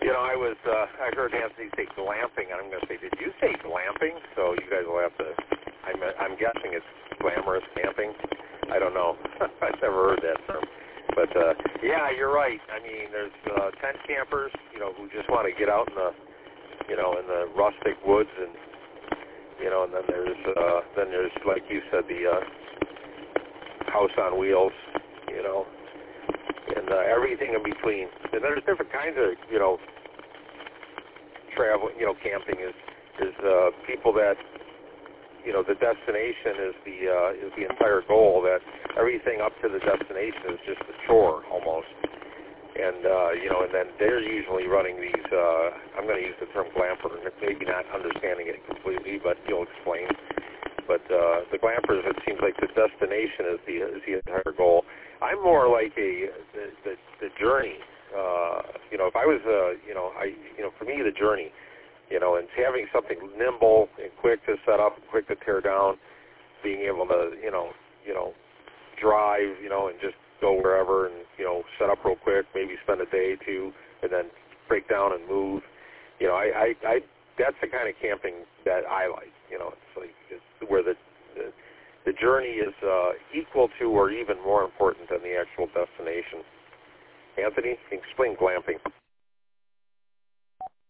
I heard Anthony say glamping, and I'm going to say, did you say glamping? So you guys will have to, I'm guessing it's glamorous camping. I don't know. I've never heard that term. But, yeah, you're right. I mean, there's tent campers, who just want to get out in the, in the rustic woods, and, and then there's, like you said, the house on wheels, and everything in between. And there's different kinds of, travel, camping is people that, the destination is the entire goal, that everything up to the destination is just a chore almost. And, and then they're usually running these, I'm going to use the term glamper, maybe not understanding it completely, but you'll explain. But the glampers, it seems like the destination is the entire goal. I'm more like the journey. If I was, for me, the journey, and having something nimble and quick to set up, quick to tear down, being able to, drive, and just go wherever and, set up real quick, maybe spend a day or two, and then break down and move. That's the kind of camping that I like. It's like where the journey is equal to or even more important than the actual destination. Anthony, explain glamping.